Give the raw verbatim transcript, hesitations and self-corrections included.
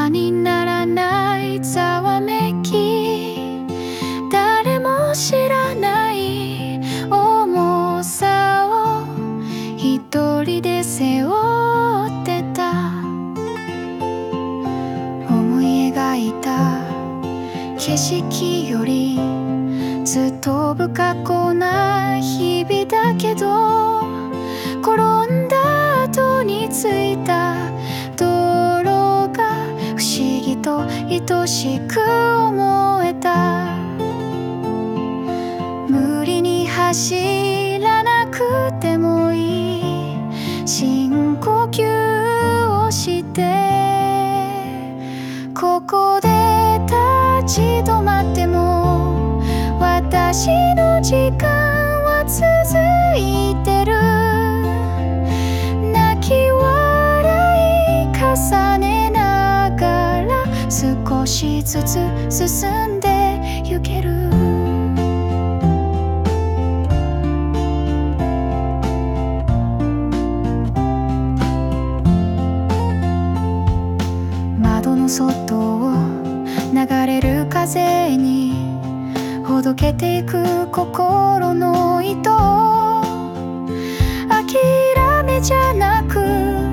葉にならないざわめき、誰も知らない重さを一人で背負ってた。思い描いた景色よりずっと不過去な日々だけど、転んだ後についた泥が不思議と愛しく思えた。無理に走らなくてもいい、深呼吸をしてここで立ち止まっても私の時間は続いてる。泣き笑い重ねながら少しずつ進んでゆける。窓の外を流れる風にほどけていく心の糸、諦めじゃなく